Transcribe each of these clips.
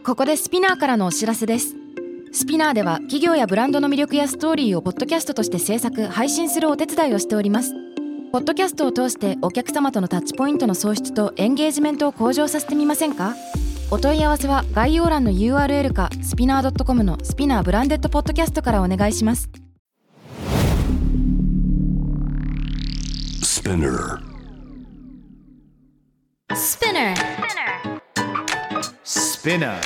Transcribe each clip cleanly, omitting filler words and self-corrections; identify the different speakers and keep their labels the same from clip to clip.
Speaker 1: ここでスピナーからのお知らせです。スピナーでは企業やブランドの魅力やストーリーをポッドキャストとして制作・配信するお手伝いをしております。ポッドキャストを通してお客様とのタッチポイントの創出とエンゲージメントを向上させてみませんか？お問い合わせは概要欄の URL かスピナー .com のスピナーブランデッドポッドキャストからお願いします。
Speaker 2: スピナー
Speaker 3: Spinner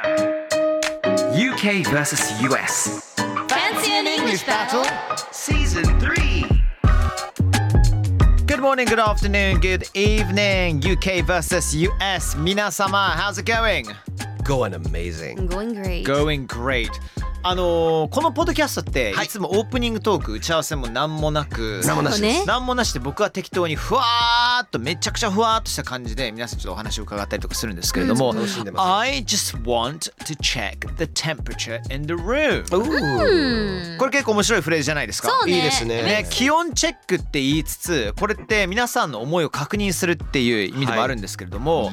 Speaker 3: UK vs US
Speaker 1: Fancy an English battle
Speaker 3: Season 3 Good morning, good afternoon, good evening UK vs US 皆様 How's it going?
Speaker 2: Going amazing
Speaker 1: Going great
Speaker 3: Going greatこのポッドキャストって、いつもオープニングトーク打ち合わせも何もなく
Speaker 2: 何もなしです、
Speaker 3: 何もなしで僕は適当にふわーっとめちゃくちゃふわーっとした感じで皆さんちょっとお話を伺ったりとかするんですけれども、
Speaker 2: 楽しんでます
Speaker 3: I just want to check the temperature in the room これ結構面白いフレーズじゃないですか。
Speaker 1: そうね
Speaker 2: いいですね。
Speaker 3: 気温チェックって言いつつこれって皆さんの思いを確認するっていう意味でもあるんですけれども、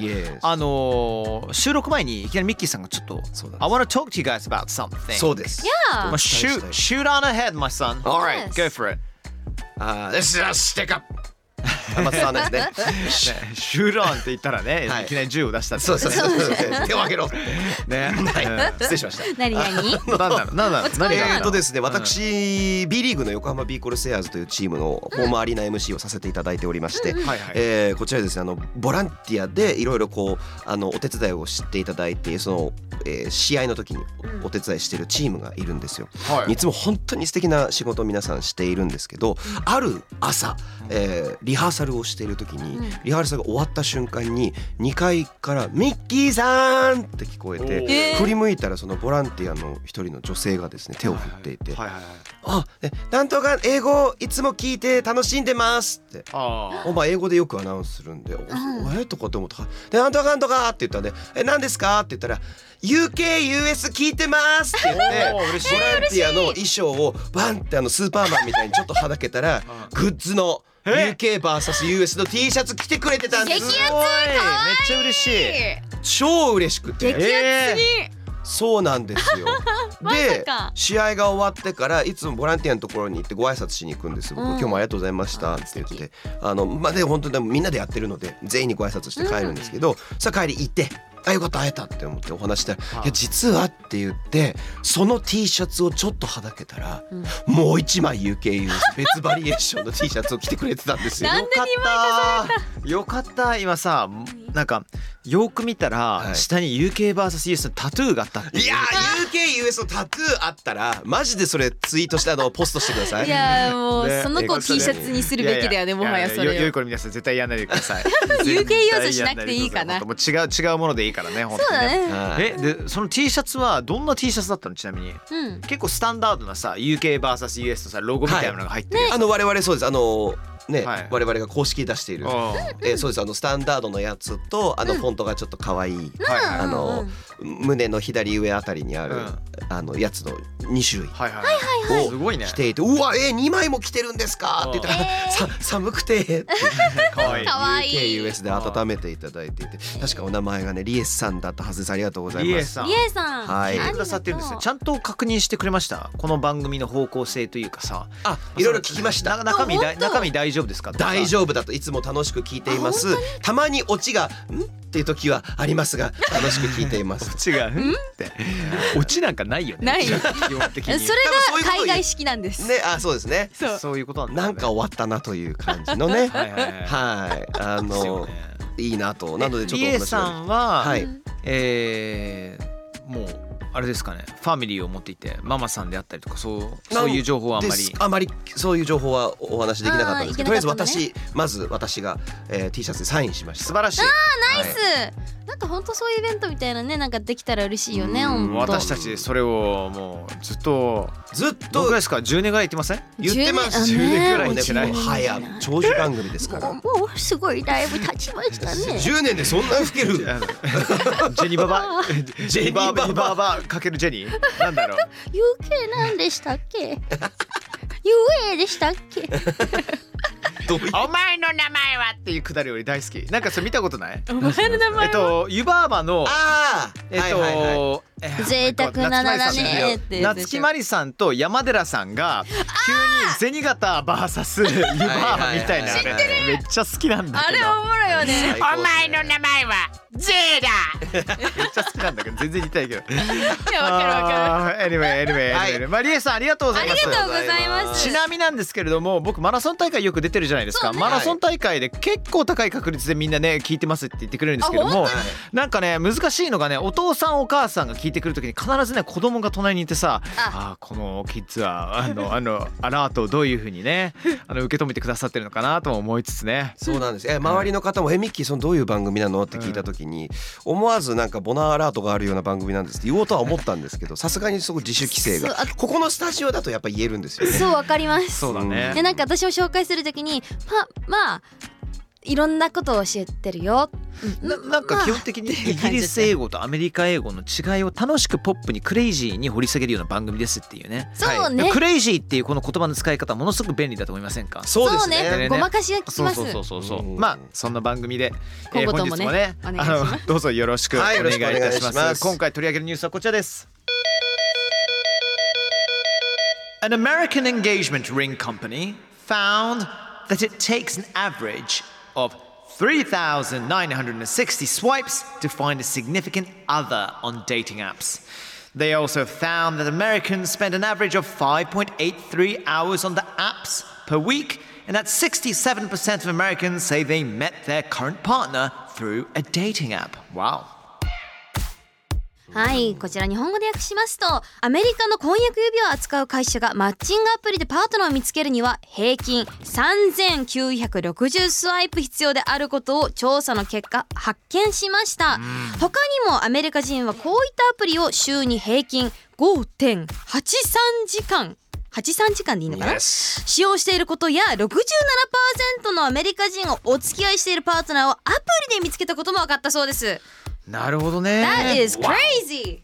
Speaker 2: Yes
Speaker 3: 収録前にいきなりミッキーさんがちょっと
Speaker 2: そうなんです
Speaker 3: I want to talk to you guys about something
Speaker 2: そうです。
Speaker 1: Yeah
Speaker 3: shoot on ahead, my son.
Speaker 2: All right,
Speaker 3: go for it.
Speaker 2: Let's just stick up 松さんですね
Speaker 3: シューランって言ったらね、
Speaker 2: はい
Speaker 3: いきなり銃を出したって
Speaker 2: そう手を挙げろ
Speaker 3: ね。
Speaker 2: 失礼しました
Speaker 1: 何
Speaker 3: なんだろう何が
Speaker 2: ですね、私 B リーグの横浜ビーコルセアーズというチームのホームアリーナ MC をさせていただいておりまして、
Speaker 3: はいはい
Speaker 2: こちらですねボランティアでいろいろこうお手伝いをしていただいてその、試合の時にお手伝いしているチームがいるんですよ、
Speaker 3: はい
Speaker 2: いつも本当に素敵な仕事を皆さんしているんですけど、ある朝、リハーサルをしている時に、リハーサルが終わった瞬間に2階からミッキーさんって聞こえて、振り向いたらそのボランティアの一人の女性がですね手を振っていて、
Speaker 3: はいはいはい
Speaker 2: なんとか英語いつも聞いて楽しんでますって
Speaker 3: あ
Speaker 2: まあ英語でよくアナウンスするんでとかって思ったでなんとかなんとかって言ったんで何ですかって言ったら UK、US 聞いてますって言ってボランティアの衣装をバンってスーパーマンみたいにちょっとはだけたらグッズの UK vs US の T シャツ着てくれてたんです。
Speaker 1: 激アツ
Speaker 3: めっちゃ嬉しい。
Speaker 2: 超嬉しくて
Speaker 1: 激アツに
Speaker 2: そうなんですよで
Speaker 1: か
Speaker 2: 試合が終わってからいつもボランティアのところに行ってご挨拶しに行くんです僕、今日もありがとうございましたって言ってで本当にみんなでやってるので全員にご挨拶して帰るんですけど、さあ帰り行ってよかった会えたって思ってお話したら「いや実は」って言ってその T シャツをちょっとはだけたら、もう一枚 UK 別バリエーションの T シャツを着てくれてたんですよ。
Speaker 1: なんで2枚重ねた？
Speaker 3: よかった今さなんかよく見たら、下に UK vs US のタトゥーがあったっていう。
Speaker 2: いや UK US のタトゥーあったらマジでそれツイートしてポストしてください。
Speaker 1: いやもう
Speaker 3: ね
Speaker 1: その子を T シャツにするべきだよね、もはやそれを。
Speaker 3: よいこれ皆さん絶対やんないでください。
Speaker 1: UK 要素しなくていいかな。
Speaker 3: もう違うものでいいからね本当にね。でその T シャツはどんな T シャツだったのちなみに。結構スタンダードなさ UK vs US のさロゴみたいなのが入ってる。
Speaker 2: 我々そうです我々が公式出している、そうですスタンダードのやつとフォントがちょっと可愛い、胸の左上あたりにある、やつの2種類を
Speaker 3: すごいね
Speaker 2: 着ていて、うわ2枚も着てるんですかって言ったら、寒くてって
Speaker 3: 可愛い
Speaker 2: UK US で温めていただいていて、確かお名前がねリエスさんだったはずです。ありがとうございます。
Speaker 3: リエ
Speaker 1: さん
Speaker 2: はい
Speaker 3: くださってるんですよ。ちゃんと確認してくれましたこの番組の方向性というかさ。
Speaker 2: いろいろ聞きました。
Speaker 3: 中身大丈夫ですか？
Speaker 2: 大丈夫だといつも楽しく聞いています。たまにオチがんっていう時はありますが楽しく聞いています。
Speaker 3: オチがんってオチなんかないよね。
Speaker 1: ない。
Speaker 3: 基本的に
Speaker 1: それが海外式なんです
Speaker 2: ね。そうですね。
Speaker 3: そういうこと
Speaker 2: なんか終わったなという感じのね。いいなと。なのでちょっと
Speaker 3: リエさんはもうあれですかね、ファミリーを持っていてママさんであったりとかそういう情報は
Speaker 2: あまりそういう情報はお話できなかったんですけど、とりあえずまず私が、T シャツでサインしました。
Speaker 3: 素晴らしい。
Speaker 1: ナイス。なんか本当そういうイベントみたいなね、なんかできたら嬉しいよね。
Speaker 3: 私たちそれをもうずっとどのくらいですか？10年ぐらい言ってません？
Speaker 2: 言ってます。
Speaker 3: 10年ぐらい言ってない。
Speaker 2: 早長寿番組ですから。
Speaker 1: もうすごいだいぶ経ちましたね。
Speaker 2: 10年でそんな老ける？
Speaker 3: ジェニババかけるジェニーなんだろう。
Speaker 1: UK なんでしたっけ？UA でしたっけ？
Speaker 3: お前の名前はっていうくだりより大好き。なんかそれ見たことない？
Speaker 4: お前の名前は
Speaker 3: 湯婆婆の
Speaker 4: 贅沢な名だねって
Speaker 3: 夏木マリさんと山寺さんが急に銭形 VS 湯婆婆みたいなあれめっちゃ好きなんだけど、
Speaker 4: あれおもろいよね。
Speaker 3: お前の名前はゼーだめっちゃ好きなんだけど全然似たいけど
Speaker 4: いやわかるわかる。
Speaker 3: Anyway、まあ、リエさんありがとうございます。
Speaker 4: ありがとうございます。
Speaker 3: ちなみになんですけれども、僕マラソン大会よく出てるじゃないですか、マラソン大会で結構高い確率でみんなね聞いてますって言ってくれるんですけども、なんかね難しいのがね、お父さんお母さんが聞いてくるときに必ずね子供が隣にいてさ、このキッズはアラートをどういう風にね受け止めてくださってるのかなとも思いつつね。
Speaker 2: そうなんです。周りの方もミッキーそのどういう番組なのって聞いたときに、思わずなんかボナーアラートがあるような番組なんですって言おうとは思ったんですけど、さすがにそこ自主規制がここのスタジオだとやっぱ言えるんですよね。
Speaker 4: そうわかります。
Speaker 3: そうだね。
Speaker 4: でなんか私を紹介するときにまあいろんなことを教えてるよ。
Speaker 3: なんか基本的にイギリス英語とアメリカ英語の違いを楽しくポップにクレイジーに掘り下げるような番組ですっていうね。
Speaker 4: そうね。
Speaker 3: クレイジーっていうこの言葉の使い方はものすごく便利だと思いませんか？
Speaker 2: そうですね。
Speaker 4: ごまかしが効きます。
Speaker 3: そう。まあそんな番組で
Speaker 4: 今後ともね
Speaker 3: どうぞよろしくお願いいたします。今回取り上げるニュースはこちらです。An American engagement ring company found that it takes an average of 3,960 swipes to find a significant other on dating apps. They also found that Americans spend an average of 5.83 hours on the apps per week, and that 67% of Americans say they met their current partner through a dating app. Wow.
Speaker 4: はい、こちら日本語で訳しますと、アメリカの婚約指輪を扱う会社がマッチングアプリでパートナーを見つけるには平均3960スワイプ必要であることを調査の結果発見しました。他にもアメリカ人はこういったアプリを週に平均 5.83 時間83時間でいいのかな、使用していることや 67% のアメリカ人をお付き合いしているパートナーをアプリで見つけたことも分かったそうです。
Speaker 3: なるほどね。
Speaker 4: That is crazy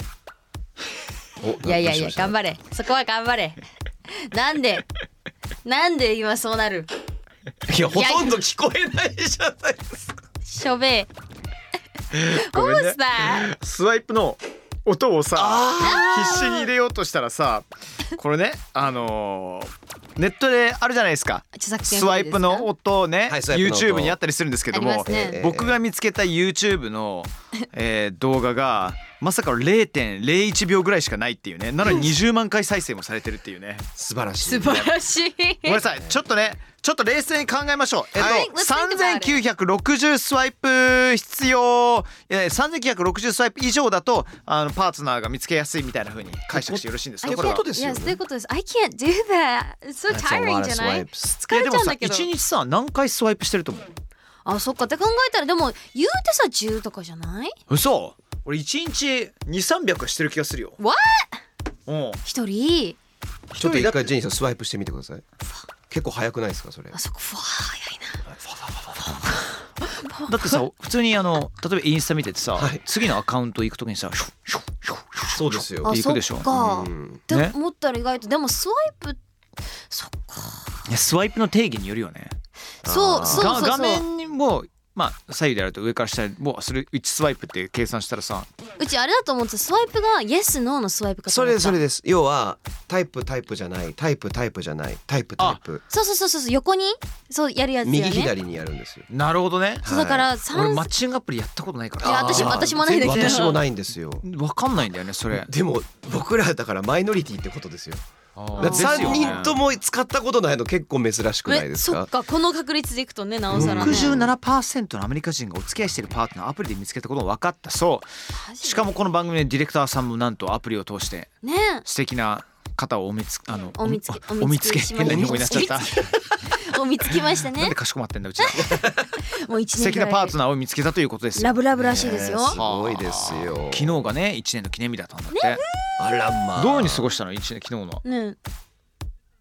Speaker 4: いや頑張れ、そこは頑張れ。なんで今そうなる。
Speaker 2: いやほとんど聞こえないじゃないですか。
Speaker 4: しょべ
Speaker 3: ごめんね。
Speaker 4: What was that?
Speaker 3: スワイプの音をさ必死に入れようとしたらさ、これねネットであるじゃないですか、スワイプの音ね、はい、YouTube にあったりするんですけども、僕が見つけた YouTube の、動画がまさか 0.01 秒ぐらいしかないっていうね。なのに20万回再生もされてるっていうね。
Speaker 2: 素晴らしい、
Speaker 4: 素晴らしい。
Speaker 3: ごめんなさい、ちょっと冷静に考えましょう。3960スワイプ必要、3960スワイプ以上だとパートナーが見つけやすいみたいな風に解釈してよろしいんですか？
Speaker 2: これは。そういうことですよね。
Speaker 4: そういうことです。I can't do that. It's so tiring じゃない？疲れちゃうんだけど。
Speaker 3: 1日さ何回スワイプしてると思う？
Speaker 4: あ、そっかって考えたらでも言うてさ10とかじゃない？
Speaker 3: 嘘？俺1日 2,300 してる気がするよ。
Speaker 4: What？
Speaker 3: 一
Speaker 4: 人
Speaker 2: ちょっと一回ジェニーさんスワイプしてみてください。結構早くないですかそれ？
Speaker 4: あそこ早い
Speaker 3: な。だってさ普通に例えばインスタ見ててさ、はい、次のアカウント行くときにさ
Speaker 2: そうですよ。
Speaker 3: 行くでしょ。
Speaker 4: そっか、って思ったら意外とでもスワイプそっか。
Speaker 3: いやスワイプの定義によるよね。
Speaker 4: そう
Speaker 3: 画面にもまあ左右であると上から下もそれ1スワイプって計算したらさ、
Speaker 4: うちあれだと思ってた。スワイプがイエスノーのスワイプかと思った。
Speaker 2: それです。要はタイプじゃないタイプじゃないタイプ。
Speaker 4: そう横にそうやるやつよね。
Speaker 2: 右左にやるんですよ。
Speaker 3: なるほどね。
Speaker 4: そうだから
Speaker 3: 俺マッチングアプリやったことないから。
Speaker 4: いや私もないんだけど。
Speaker 2: 私もないんですよ。
Speaker 3: わかんないんだよねそれ。
Speaker 2: でも僕らだからマイノリティってことですよ。3人とも使ったことないの結構珍しくないですか？
Speaker 4: そっか、この確率でいくとね、なおさらね。
Speaker 3: 67% のアメリカ人がお付き合いしているパートナーアプリで見つけたことが分かったそう。しかもこの番組でディレクターさんもなんとアプリを通して素敵な方をお見つけ変な日本語になっちゃった
Speaker 4: お見つけましたね。
Speaker 3: なんでかしこまってんだうちら
Speaker 4: もう1年
Speaker 3: 素敵なパートナーを見つけたということですよ。
Speaker 4: ラブらしいですよ。
Speaker 2: すごいですよ。
Speaker 3: 昨日がね1年の記念日だったんだって、
Speaker 2: あらまあ。
Speaker 3: どうに過ごしたの1年昨日の、
Speaker 4: ね、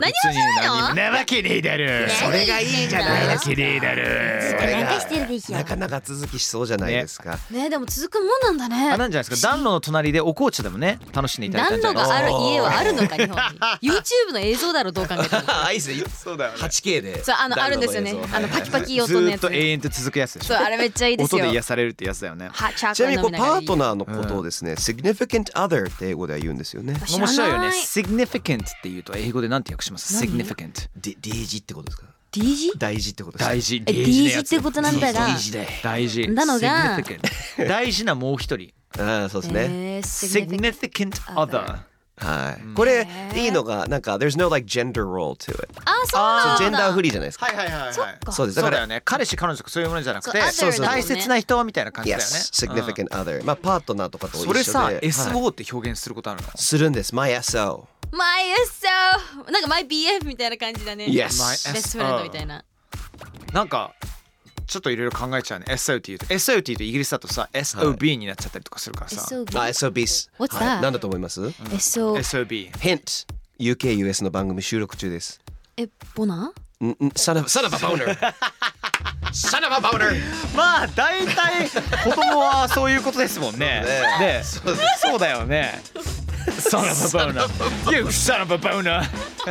Speaker 4: 何もしないの？
Speaker 3: なわけねえだろ。
Speaker 2: それがいいじゃないですか。
Speaker 3: ねえだろ。
Speaker 2: それ
Speaker 4: なんかしてるでしょ。
Speaker 2: なかなか続きしそうじゃないですか。
Speaker 4: ねでも続くもんなんだね。
Speaker 3: あ、なんじゃないですか。暖炉の隣でお紅茶でもね楽しんでいただいたんじゃ
Speaker 4: 暖
Speaker 3: ないですか。
Speaker 4: 炉がある家はあるのか日本に。YouTube の映像だろどう考えても。
Speaker 2: あ、いいですね。
Speaker 3: そうだよね。
Speaker 2: 8K で。
Speaker 4: そうあるんですよね。パキパキ音のやつ。
Speaker 3: ずっと永遠と続くやつでしょ。
Speaker 4: そうあれめっちゃいいですよ。
Speaker 3: 音で癒されるってやつだよね。
Speaker 2: ちなみにこうパートナーのことをですね、significant other って英語では言うんですよね。
Speaker 3: 面白いよね。significant って言うと英語でなんて訳します？ significant。
Speaker 2: 大事ってことですか？
Speaker 4: 大事？
Speaker 2: 大事ってことですか？
Speaker 3: 大事。
Speaker 4: 大事ってことなんだが。
Speaker 3: 大事。
Speaker 4: なのが
Speaker 3: significant 大事なもう一人。
Speaker 2: ああ、そうですね。
Speaker 3: significant other。
Speaker 2: はい。これいいのがなんか there's no like gender role to it。
Speaker 4: あ、そうなんだ。
Speaker 2: ジェンダーフリーじゃないですか。
Speaker 3: はいはいはいはい。
Speaker 2: そうです。
Speaker 3: そうだよね。彼氏彼女とかそういうものじゃなくて、
Speaker 4: そう
Speaker 3: 大切な人みたいな感じだよね。
Speaker 2: Yes, significant other。まあパートナーとかと一緒で。
Speaker 3: それさ、SO って表現することあるの？
Speaker 2: するんです。My SO。
Speaker 4: My SO。なんか My BF みたいな感じだね。
Speaker 2: Yes。
Speaker 4: ベストフレンドみたいな。
Speaker 3: なんかちょっといろいろ考えちゃうね。SO って言うと SO って言うとイギリスだとさ SOB になっちゃったりとかするからさ。
Speaker 2: SOB。
Speaker 4: What's that？
Speaker 2: なんだと思います？
Speaker 3: SOB。
Speaker 2: Hint。UK US の番組収録中です。
Speaker 4: ボナ
Speaker 2: ？Son of a boner。Son of a boner。
Speaker 3: まあ大体子供はそういうことですもんね。ね、そうだよね。Son of a boner。You son of a boner。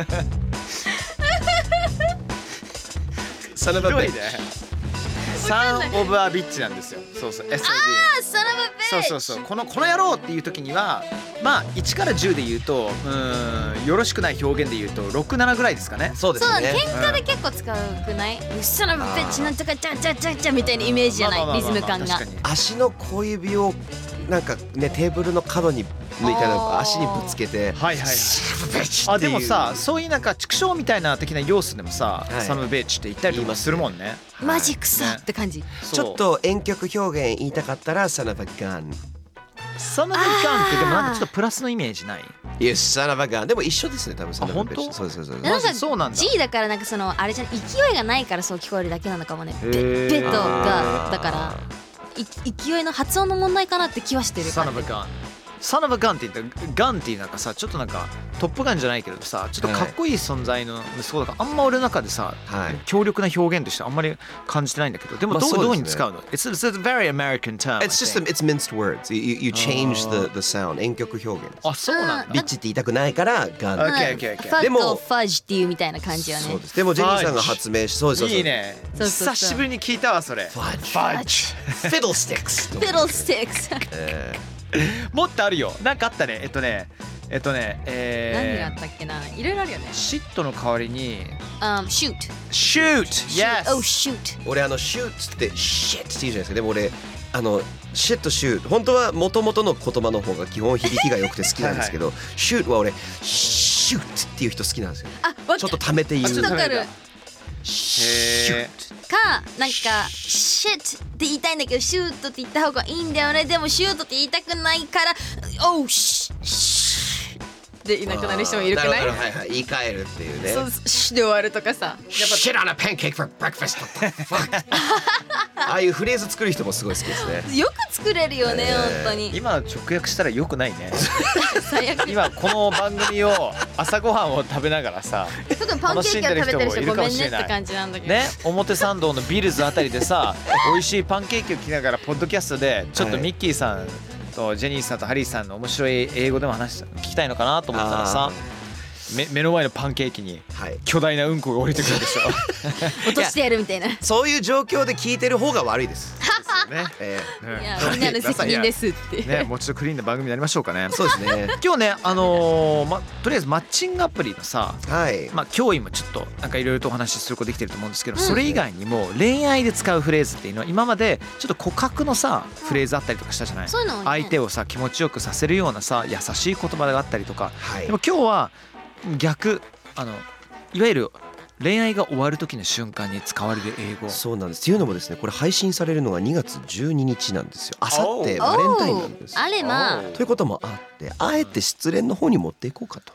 Speaker 2: Son of a bitch。
Speaker 3: サンオブアビッチなんですよ。そうそう。SOB。
Speaker 4: Son of a bitch。
Speaker 3: そうこの野郎っていう時にはまあ1から10で言うとよろしくない表現で言うと6、7ぐらいですかね。
Speaker 2: そうですね。
Speaker 4: 喧嘩で結構使うくない？ Son of a bitch なんとかチャチャチャチャみたいなイメージじゃないリズム感が。
Speaker 2: 足の小指をなんかねテーブルの角にみたいな足にぶつけて。
Speaker 3: はいはいはい。あでもさそういうなんか畜生みたいな的な要素でもさ、サムベーチって言ったりとかするもんね。
Speaker 4: マジ草って感じ。
Speaker 2: ちょっと婉曲表現言いたかったら son of a gun。
Speaker 3: son of a gun ってでもなんかちょっとプラスのイメージない？
Speaker 2: Yes, son of a gun。でも一緒ですね多分。
Speaker 3: あ本当？
Speaker 2: そうそう。
Speaker 4: なんか
Speaker 3: そうなんだ。
Speaker 4: G だからなんかそのあれじゃ勢いがないからそう聞こえるだけなのかもね。ベッドがだから勢いの発音の問題かなって気はしてる。
Speaker 3: son of a gun。Son of a gun って言ったらガンっていうなんかさちょっとなんかトップガンじゃないけどさちょっとかっこいい存在の息子だからあんま俺の中でさ、強力な表現としてあんまり感じてないんだけどでもどういうふうに使うの？ It's a very American term.
Speaker 2: It's just it's minced words. You change the sound。婉曲表現です。
Speaker 3: あそうなんだ。
Speaker 2: ビッチって言いたくないからガン。
Speaker 4: ファッドファジっていうみたいな感じはね。
Speaker 2: そうです。でもジェニーさんが発明しそうです。
Speaker 3: いいね。久しぶりに聞いたわそれ。
Speaker 2: ファッジ。Fiddlesticks。
Speaker 4: Fiddlesticks。
Speaker 3: もっとあるよ。なんかあったね。
Speaker 4: 何があったっけな。いろいろあるよね。
Speaker 3: シットの代わりに
Speaker 4: shoot。
Speaker 3: Yes。
Speaker 4: Oh shoot。
Speaker 2: 俺shoot って shit って言うじゃないですか。でも俺shit shoot 本当は元々の言葉の方が基本響きが良くて好きなんですけどshoot は俺 shoot っていう人好きなんですよ。ちょっと溜めて言う。
Speaker 4: わかる。
Speaker 2: shoot。
Speaker 4: かなんかシュッって言いたいんだけどシュートって言った方がいいんだよね。でもシュートって言いたくないからおうシュでいなくなる人もいるくない？
Speaker 2: はいはい言い換えるっていうね。
Speaker 4: そうシュで終わるとかさ。
Speaker 2: Shit on a pancake for breakfast. Fuck。ああいうフレーズ作る人もすごい好きですね。
Speaker 4: よく作れるよね本当に。
Speaker 3: 今直訳したらよくないね。
Speaker 4: 最悪。
Speaker 3: 今この番組を朝ごはんを食べながらさ
Speaker 4: 特にパンケーキを食べてる人ごめんねって感じなんだけど
Speaker 3: ね。表参道のビルズあたりでさ美味しいパンケーキを聞きながらポッドキャストでちょっとミッキーさんとジェニーさんとハリーさんの面白い英語でも話聞きたいのかなと思ったらさ目の前のパンケーキに巨大なうんこが降りてくるでしょ。
Speaker 4: 落としてやるみたいな。
Speaker 2: そういう状況で聞いてる方が悪いです。
Speaker 4: いやみんなの責任ですって
Speaker 3: ね。もうちょっとクリーンな番組になりましょうかね。
Speaker 2: そうですね。
Speaker 3: 今日ねとりあえずマッチングアプリのさ脅威もちょっとなんかいろいろとお話しすることできてると思うんですけどそれ以外にも恋愛で使うフレーズっていうのは今までちょっと告白のさフレーズあったりとかしたじゃない。相手をさ気持ちよくさせるようなさ優しい言葉があったりとか。でも今日は逆いわゆる恋愛が終わる時の瞬間に使われる英語。
Speaker 2: そうなんです。っていうのもですねこれ配信されるのが2月12日なんですよ。あさってバレンタインなんです。
Speaker 4: あれま
Speaker 2: ということもあってあえて失恋の方に持っていこうかと。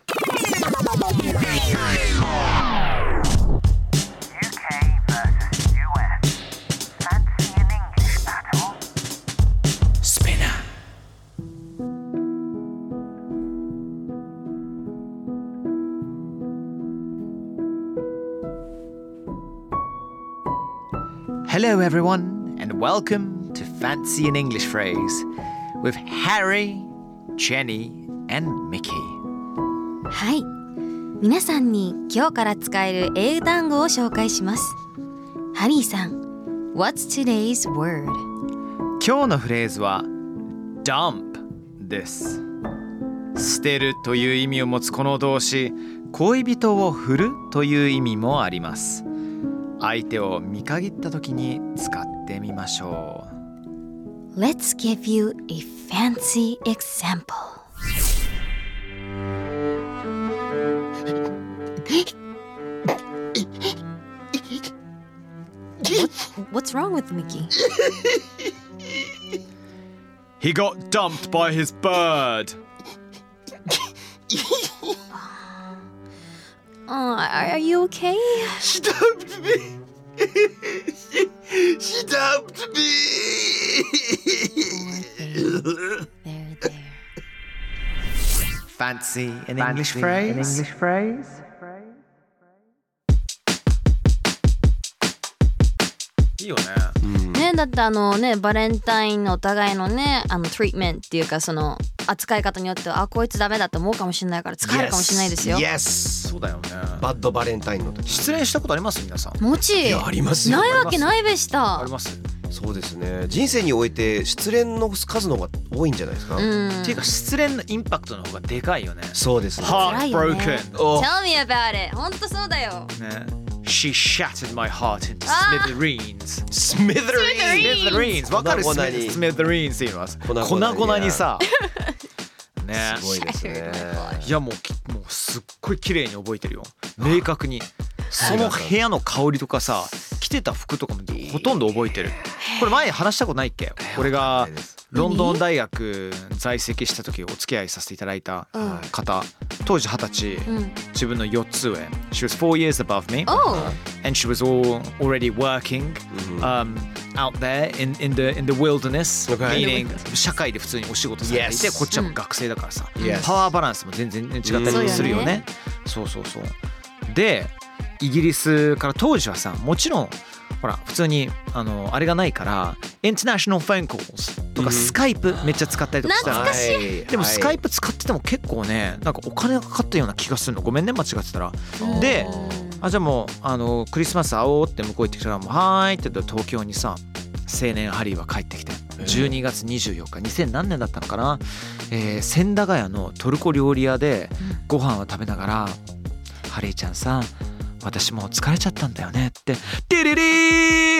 Speaker 3: Hello everyone and welcome to Fancy an English Phrase with Harry, Jenny and Mickey.
Speaker 4: はい、皆さんに今日から使える英単語を紹介します。ハリーさん、What's today's word?
Speaker 3: 今日のフレーズは dump です。捨てるという意味を持つこの動詞、恋人を振るという意味もあります。相手を見限った時に使ってみましょ
Speaker 4: う。Let's give you a fancy example. What's wrong with Mickey?
Speaker 3: He got dumped by his bird.
Speaker 4: Are you okay?
Speaker 2: She dumped me. She dumped me.
Speaker 4: There.
Speaker 3: Fancy an English phrase? いいよね。
Speaker 4: ね、だってバレンタインのお互いのねトリートメントっていうかその扱い方によってはこいつダメだって思うかもしれないから使えるかもしれないですよ。
Speaker 2: Yes.
Speaker 3: そうだよね。
Speaker 2: バッドバレンタインの時
Speaker 3: 失恋したことあります皆さん？
Speaker 4: もち
Speaker 2: ありますよ。
Speaker 4: ないわけないべした。
Speaker 3: あります。
Speaker 2: そうですね。人生において失恋の数の方が多いんじゃないですか。
Speaker 3: っていうか失恋のインパクトの方がでかいよね。
Speaker 2: そうですね。
Speaker 3: Heartbroken.
Speaker 4: Tell me about it. 本当そうだよ。
Speaker 3: ね。She shattered my heart into smithereens.
Speaker 2: Smithereens.
Speaker 3: わかる？ Smithereens っていうのは粉々にさ。ね。
Speaker 2: すごいですね。
Speaker 3: いやもうすっごい綺麗に覚えてるよ。明確に。その部屋の香りとかさ、着てた服とかもほとんど覚えてる。これ前話したことないっけ？俺がロンドン大学在籍した時お付き合いさせていただいた方、当時20歳、自分の4つ上。She was 4 years above me, and she was already working out there in the wilderness, meaning 社会で普通にお仕事されていて、こっちはもう学生だからさ、パワーバランスも全然違ったりするよね。そう。でイギリスから当時はさ、もちろんほら普通にあれがないからインターナショナルフォンコールとかスカイプめっちゃ使ったりとかしたら、でもスカイプ使ってても結構ねなんかお金がかかったような気がするの。ごめんね間違ってたら。でじゃあもうクリスマス会おうって向こう行ってきたらもうはーいって言って東京にさ青年ハリーは帰ってきて12月24日2000何年だったのかな、千駄ヶ谷のトルコ料理屋でご飯を食べながらハリーちゃんさ私もう疲れちゃったんだよねってテレレー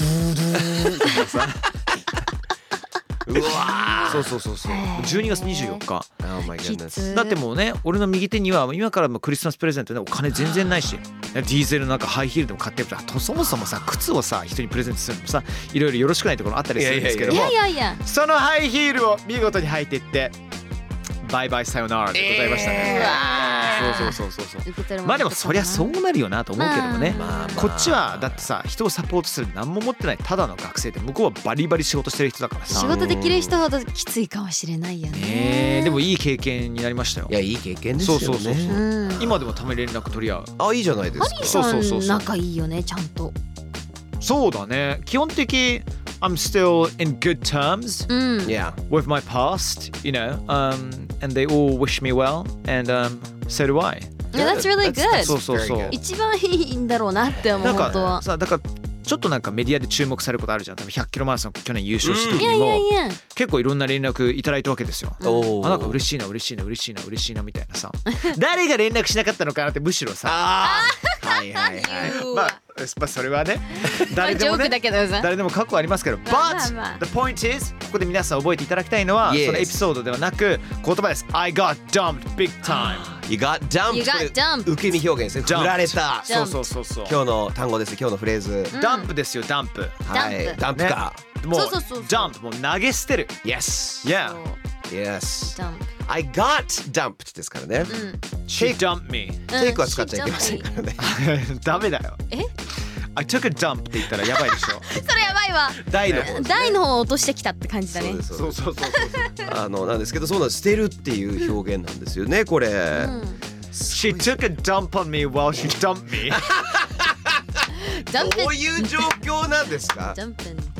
Speaker 3: うわそう12月24日、だってもうね俺の右手には今からもクリスマスプレゼントでお金全然ないしディーゼルなんかハイヒールでも買ってるからそもそもさ靴をさ人にプレゼントするのもさいろいろよろしくないところあったりするんですけども、そのハイヒールを見事に履いていってバイバイさよならでございましたね。そうまあでもそりゃそうなるよなと思うけどもね、こっちはだってさ人をサポートする何も持ってないただの学生で向こうはバリバリ仕事してる人だからさ、
Speaker 4: 仕事できる人ほどきついかもしれないよね。
Speaker 3: でもいい経験になりましたよ。
Speaker 2: いやいい経験ですよね。
Speaker 3: そう今でもたまに連絡取り合う。
Speaker 2: いいじゃないですか。
Speaker 4: ハリーさん仲いいよねちゃんと。
Speaker 3: そうだね基本的I'm still in good terms with my past, you know, and they all wish me well, and so do I.
Speaker 4: Yeah, that's really good.
Speaker 3: そう
Speaker 4: 一番いいんだろうなって思う本当は。
Speaker 3: だからちょっとなんかメディアで注目されることあるじゃん。多分100キロマラソン去年優勝した時にも結構いろんな連絡いただいたわけですよ。なんか嬉しいなみたいなさ。誰が連絡しなかったのかなってむしろさ。はいまあそれはね誰でもね誰でも過去ありますけど But the point is ここで皆さん覚えていただきたいのはそのエピソードではなく言葉です。 I got dumped big time.
Speaker 2: You got dumped. 受け身表現ですね。振られた。
Speaker 3: そう
Speaker 2: 今日の単語です。今日のフレーズ
Speaker 3: ダンプですよ。ダンプ
Speaker 2: ダンプか
Speaker 3: もうダンプもう投げ捨てる。
Speaker 2: Yes
Speaker 4: Dump.
Speaker 2: I got dumped ですからね。
Speaker 3: She dumped me.
Speaker 2: テイクは使っちゃいけませんからね。
Speaker 3: ダメだよ。I took a dump って言ったらやばいでしょ。
Speaker 4: それやばいわ。台の方を落としてきたって感じだね。
Speaker 2: そうなんですけど、そうなん捨てるっていう表現なんですよねこれ。
Speaker 3: She took a dump on me while she dumped me.
Speaker 2: どういう状況なんですか？
Speaker 4: ジャンプン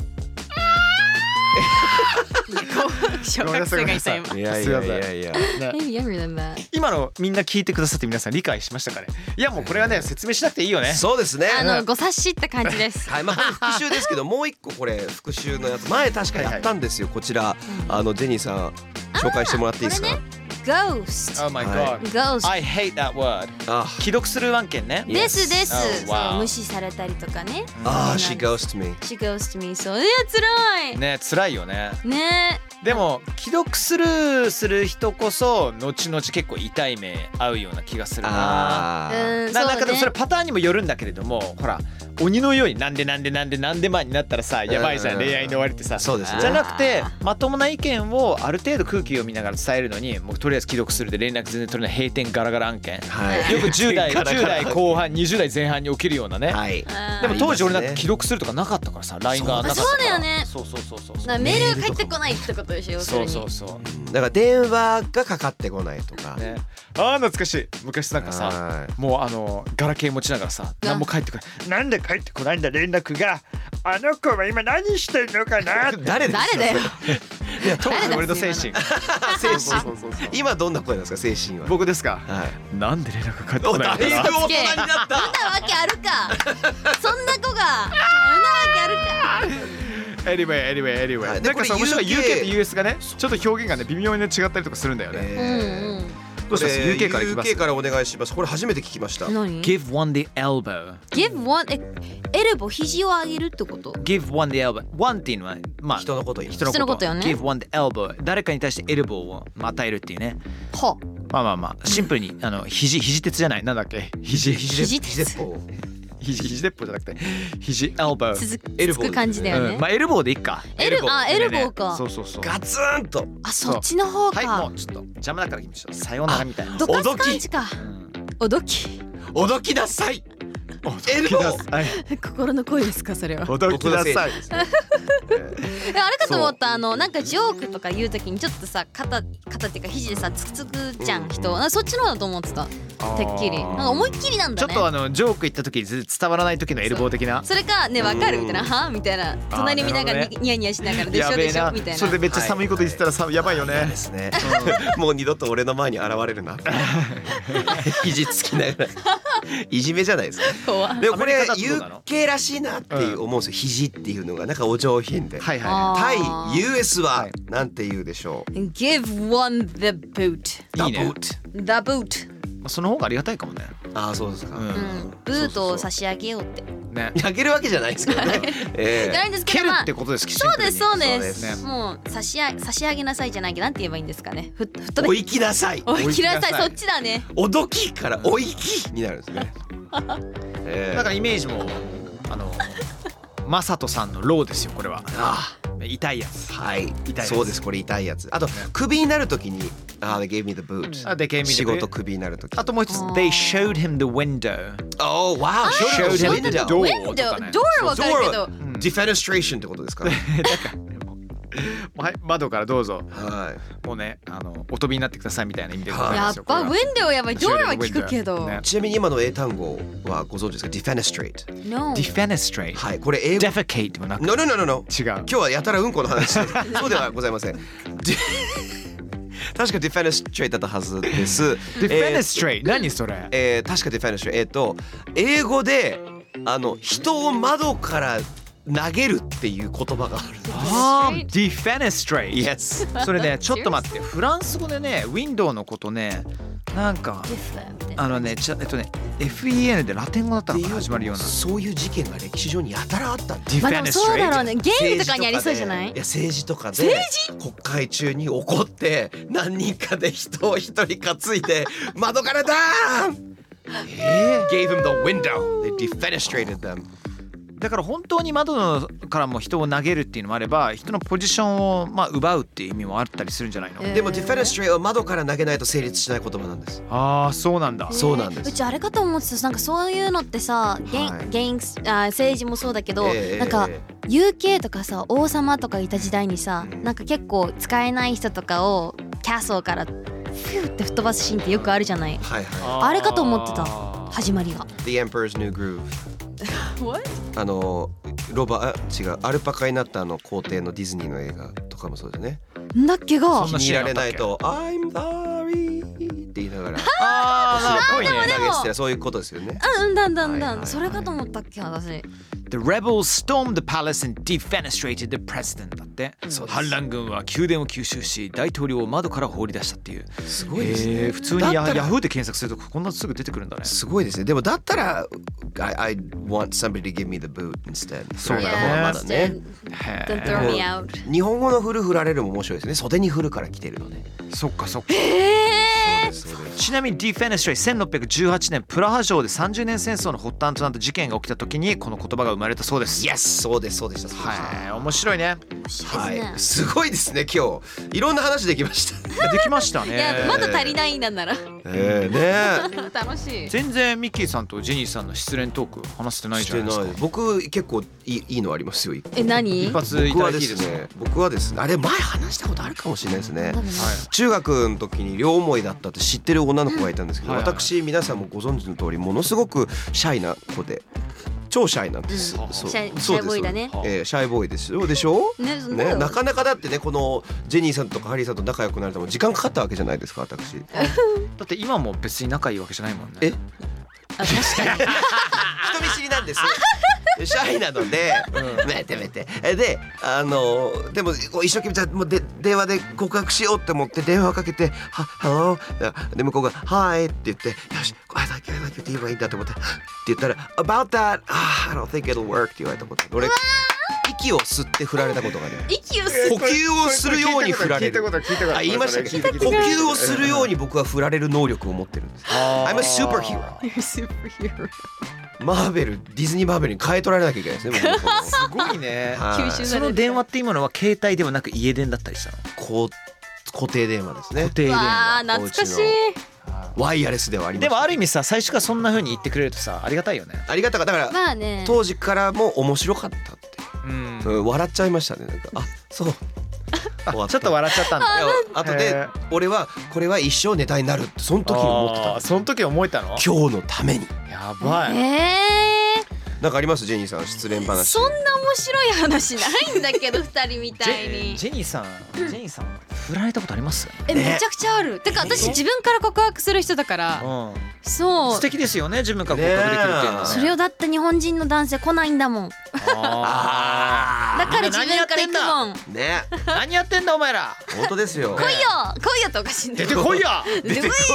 Speaker 3: 小学生がいた今。
Speaker 2: いやいやいやいや。
Speaker 3: 今のみんな聞いてくださって皆さん理解しましたかね。いやもうこれはね説明しなくていいよね。
Speaker 2: そうですね。
Speaker 4: ご察しって感じです。
Speaker 2: はい、まあ復習ですけど、もう一個これ復習のやつ前確かやったんですよ。こちらジェニーさん紹介してもらっていいですか
Speaker 4: ？Ghost.
Speaker 3: Oh my god.
Speaker 4: Ghost.
Speaker 3: I hate that word. 既読する案件ね。
Speaker 4: ですです。
Speaker 3: Oh, wow.
Speaker 4: 無視されたりとかね。
Speaker 2: She ghosted me.
Speaker 4: She ghosted me. そういや辛い。
Speaker 3: ね辛いよね。
Speaker 4: ね。
Speaker 3: でも既読する人こそ後々結構痛い目合うような気がするな。なんかでもそれパターンにもよるんだけれども、ほら鬼のようになんで前になったらさやばいじゃん、恋愛の終わりってさ。
Speaker 2: そうですね。
Speaker 3: じゃなくてまともな意見をある程度空気を見ながら伝えるのに、もうとりあえず既読するで連絡全然取れない閉店ガラガラ案件、
Speaker 2: はい、
Speaker 3: よく10代後半20代前半に起きるようなね、
Speaker 2: はい、
Speaker 3: でも当時俺なんて既読するとかなかったからさ、 LINE がなかったから。
Speaker 4: そうだよね。
Speaker 3: そう
Speaker 4: メールが返ってこないってことでしょ。
Speaker 3: そう
Speaker 2: だから電話がかかってこないとか、
Speaker 3: ね、懐かしい。昔なんかさ、もうガラケー持ちながらさ、何も返ってこない、なんで返ってこないんだ連絡が、あの子は今何してんのかな
Speaker 2: 誰だよ。
Speaker 3: いや当時俺の精神
Speaker 2: 今どんな声なんですか？精神は。
Speaker 3: 僕ですか、はい、なんで連絡返ってこないんだろう。
Speaker 2: だいぶ大人になった。
Speaker 4: そんなわけあるか。そんな子がそんなわけあるか。
Speaker 3: Anyway、なんかさ面白い UK と US がねちょっと表現がね微妙に違ったりとかするんだよね。どうします？ UK からいきます。
Speaker 2: UK からお願いします。これ初めて聞きました。
Speaker 4: 何？
Speaker 3: Give one the elbow。
Speaker 4: Give one エルボ肘を上げるってこと？
Speaker 3: Give one the elbow。 one っていうのはまあ
Speaker 2: 人のこと言う。
Speaker 4: 人のことよね。
Speaker 3: Give one the elbow。 誰かに対してエルボーを与えるっていうね。
Speaker 4: は
Speaker 3: まあシンプルに肘鉄じゃない、なんだっけ、肘
Speaker 4: 鉄砲
Speaker 3: 肘鉄砲じゃなくて肘エルボー
Speaker 4: エルボー感じだよね。
Speaker 3: まあエルボーでいいか。
Speaker 4: エルボーか。
Speaker 3: そう
Speaker 2: ガツンと。
Speaker 4: あ、そっちの方か。
Speaker 3: はい、もうちょっと邪魔だからさようならみたいな。
Speaker 4: どかす感じか。おどき
Speaker 2: なさい。
Speaker 3: エルボー。
Speaker 4: 心の声ですかそれは。
Speaker 3: おどきなさい。
Speaker 4: あれかと思った。なんかジョークとか言うときにちょっとさ肩っていうか肘でさつくじゃん人。そっちのだと思ってた。てっきりなんか思いっきりなんだね。
Speaker 3: ちょっとジョーク言った時に伝わらない時のエルボー的な。
Speaker 4: それかね、わかるみたいな、はみたいな、隣見ながらニヤニヤしながらでしょでしょみたいな。
Speaker 3: それでめっちゃ寒いこと言ってたらさやばいよね。
Speaker 2: ですね。もう二度と俺の前に現れるな。肘つきながらいじめじゃないですか。でもこれ UK らしいなって思うんですよ。肘っていうのがなんかお上品で。対 US はなんて言うでしょう。
Speaker 4: Give one the boot。
Speaker 3: いいね。
Speaker 4: The boot。
Speaker 3: その方がありがたいかもね。
Speaker 2: ああそうですか。
Speaker 4: ブートを差し上げようって
Speaker 2: ね。あげるわけじゃないですけどね。
Speaker 4: じゃないんですけど、
Speaker 3: 蹴るってことです。
Speaker 4: そうです。もう差し上げなさいじゃないけどなんて言えばいいんですかね。
Speaker 2: お行きなさい。
Speaker 4: お行きなさい、そっちだね。
Speaker 2: おどきからお行きになるんですね。
Speaker 3: だからイメージもマサトさんのローですよこれは。痛いやつ。
Speaker 2: はい。そうです。これ痛いやつ。あとクビになるときにthey gave me the boot。仕事クビになるとき。
Speaker 3: あともう一つ they showed him the window。
Speaker 2: Oh wow。
Speaker 3: showed him the door。
Speaker 4: door わかるけど。
Speaker 2: defenestration ってことですか。
Speaker 3: はい、窓からどうぞ。
Speaker 2: はい。
Speaker 3: もうね、お飛びになってくださいみたいな意味でございますよ。
Speaker 4: やっぱウィンドウやばい。ドアは聞くけど。
Speaker 2: ちなみに今の英単語はご存知ですか？ defenestrate。
Speaker 4: No。
Speaker 3: defenestrate。
Speaker 2: はい、これ英語。
Speaker 3: defecate でもなく。
Speaker 2: No。
Speaker 3: 違う。
Speaker 2: 今日はやたらうんこの話。そうではございません。確か defenestrate だったはずです。
Speaker 3: defenestrate 何それ？
Speaker 2: 確か defenestrate。英語で人を窓から投げるっていう言葉がある。
Speaker 3: defenestrate。
Speaker 2: Yes。
Speaker 3: それね、ちょっと待って、フランス語でね、ウィンドウのことね、なんかFEN でラテン語だったのかな、始まるような。
Speaker 2: そういう事件が歴史上にやたらあったんです。
Speaker 4: まあでもそうだろうね。ゲームとかにありそうじゃない？
Speaker 2: いや政治とかで国会中に怒って何人かで人を一人担いで窓からダーン。Gave them the window. They defenestrated them。
Speaker 3: だから本当に窓からも人を投げるっていうのもあれば、人のポジションを奪うっていう意味もあったりするんじゃないの？
Speaker 2: でも defenestrate は窓から投げないと成立しない言葉なんです。
Speaker 3: ああ、そうなんだ。
Speaker 2: そうなんです。
Speaker 4: うちあれかと思ってた。なんかそういうのってさ、政治もそうだけど、なんか UK とかさ、王様とかいた時代にさ、なんか結構使えない人とかをキャスルからフューって吹っ飛ばすシーンってよくあるじゃない。あれかと思ってた。始まりが。
Speaker 2: The Emperor's New Groove。 違うアルパカになった皇帝のディズニーの映画とかもそうですね。
Speaker 4: だっけが
Speaker 2: 気に入られないと I'm sorry って言いながら
Speaker 3: すごいね。
Speaker 2: 投げ捨てるそういうことですよね。
Speaker 4: それかと思ったっけ私。
Speaker 3: The rebels stormed the palace and defenestrated the president だって。反乱軍は宮殿を急襲し大統領を窓から放り出したっていう。
Speaker 2: すごいですね。
Speaker 3: 普通にヤフーで検索するとこんなすぐ出てくるんだね。
Speaker 2: すごいですね。でもだったら I want somebody to give me the boot instead。
Speaker 3: そうだね。
Speaker 2: まだね。
Speaker 4: Don't throw me out。
Speaker 2: 日本語の振られるも面白いですね。袖に振るから来てるので。
Speaker 3: そっか。ちなみに defenestrate 1618年プラハ城で30年戦争の発端となった事件が起きた時にこの言葉が生まれたそうです。
Speaker 2: Yes、そうでした。
Speaker 3: はい、面白いね。
Speaker 2: はい、すごいですね。今日いろんな話できました。
Speaker 3: できましたね。
Speaker 4: いやまだ足りないんだなら。楽しい。
Speaker 3: 全然ミッキーさんとジェニーさんの失恋トーク話してないじゃないですか。
Speaker 2: 僕結構いいのありますよ。
Speaker 4: 何？
Speaker 3: 一発いただいていいですね。
Speaker 2: 僕はですね、あれ前話したことあるかもしれないですね。中学の時に両思いだったって知ってる女の子がいたんですけど、私皆さんもご存知の通りものすごくシャイな子で。超シャイなんです。シ
Speaker 4: ャイボーイだね。
Speaker 2: シャイボーイですよ。でしょ？ね、なかなかだってね、このジェニーさんとかハリーさんと仲良くなるとも時間かかったわけじゃないですか、私。
Speaker 3: だって今も別に仲いいわけじゃないもんね。
Speaker 4: 確かに。
Speaker 2: 人見知りなんです。シャイなので、めてで、でも一生懸命じゃもう電話で告白しようって思って電話かけて、ハローで向こうがはいって言って、よし、I like you って言えばいいんだと思ってって言ったら About that, I don't think it'll work って言われたこと。俺息を吸って振られたことがある。呼吸をするように振られる。あ、言いましたね。呼吸をするように僕は振られる能力を持ってるんです。I'm a superhero。マーベル、ディズニーマーベルに変え取られなきゃいけないですね。
Speaker 3: すごいね。その電話って今のは携帯ではなく家電だったりしたの？
Speaker 2: 固定電話ですね。
Speaker 3: 固定電話。
Speaker 4: 懐かしい。
Speaker 2: ワイヤレスではあります。
Speaker 3: でもある意味さ、最初からそんな風に言ってくれるとさ、ありがたいよね。
Speaker 2: ありがたかったから、
Speaker 4: まあね、
Speaker 2: 当時からも面白かったって、笑っちゃいましたね。なんかそう
Speaker 3: ちょっと笑っちゃったんだ。
Speaker 2: あとで俺はこれは一生ネタになるってその時思ってた。
Speaker 3: その時思えたの？
Speaker 2: 今日のために。
Speaker 3: やばい。
Speaker 2: なんかありますジェニーさん、失恋話。
Speaker 4: そんな面白い話ないんだけど二人みたいに。
Speaker 3: ジェニーさん振られたことあります？
Speaker 4: めちゃくちゃある。てか私自分から告白する人だから、そう
Speaker 3: 素敵ですよね、自分から告白できるっていうのは。
Speaker 4: それをだって日本人の男性来ないんだもん。だから自分から行くもん
Speaker 2: ね。
Speaker 3: 何やってんだお前ら。
Speaker 2: 本当ですよ。
Speaker 4: 来いよっておかしいんだよ。
Speaker 3: 出てこいや。
Speaker 4: I've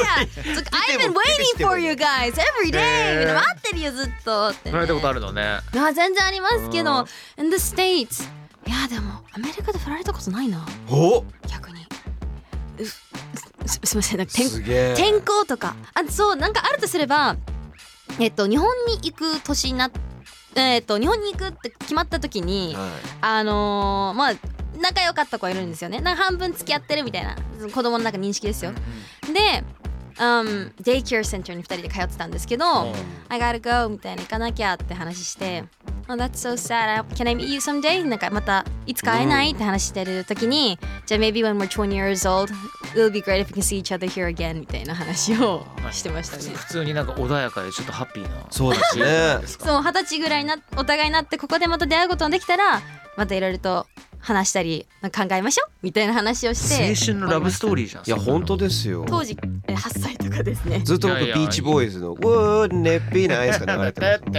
Speaker 4: been waiting for you guys every day。待ってるよずっとって。
Speaker 3: 振られたことあるのね。
Speaker 4: 全然ありますけど、in the States。いやでもアメリカで振られたことないな。逆に。すみません、なんか天候とかそうなんかあるとすれば、日本に行く年にな日本に行くって決まった時に、まあ仲良かった子がいるんですよね。なんか半分付き合ってるみたいな子供の中認識ですよ。でデイケアセンターに2人で通ってたんですけど、I gotta go みたいな、行かなきゃって話して、Oh, that's so sad. Can I meet you someday? なんかまたいつか会えないって話してる時に、じゃあ maybe when we're 20 years old, it'll be great if we can see each other here again みたいな話をしてましたね。
Speaker 3: 普通になんか穏やかでちょっとハッピーな。
Speaker 2: そうですね。
Speaker 4: そう、20歳ぐらいお互いになってここでまた出会うことができたら、またいろいろと話したり考えましょうみたいな話をして。
Speaker 3: 青春のラブストーリーじゃん。
Speaker 2: いや本当ですよ。
Speaker 4: 当時8歳とかですね。
Speaker 2: ずっと僕ビーチボーイズの Wouldn't it be nice が流れて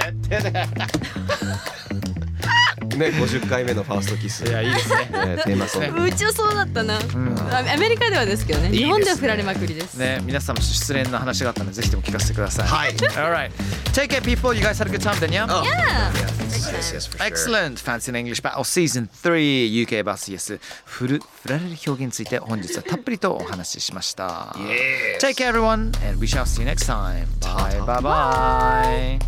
Speaker 2: ね、50回目のファーストキス。
Speaker 3: いやいいですね。
Speaker 2: テーマソング。
Speaker 4: うちはそうだったな。アメリカではですけどね。日本では振られまくりです。
Speaker 3: ね、皆さんも失恋の話があったのでぜひとも聞かせてください。
Speaker 2: はい。
Speaker 3: Alright. Take care, people. You guys had a good time, didn't you?
Speaker 4: Yeah.
Speaker 2: Yes, for sure.
Speaker 3: Excellent. Fancy an English Battle Season 3 UK vs. 振られる表現について本日はたっぷりとお話ししました。
Speaker 2: Yes.
Speaker 3: Take care, everyone, and we shall see you next time. Bye, bye, bye.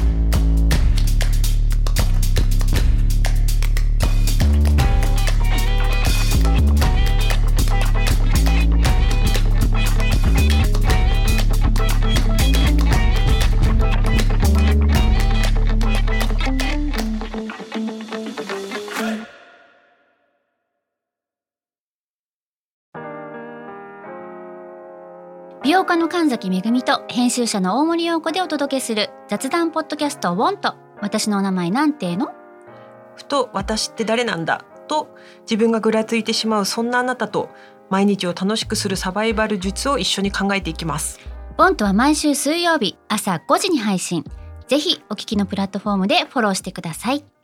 Speaker 5: 美容家の神崎めぐみと編集者の大森洋子でお届けする雑談ポッドキャストウォント。 私のお名前なんていうの？
Speaker 6: ふと私って誰なんだと自分がぐらついてしまうそんなあなたと毎日を楽しくするサバイバル術を一緒に考えていきます。
Speaker 5: ボントは毎週水曜日朝5時に配信。ぜひお聞きのプラットフォームでフォローしてください。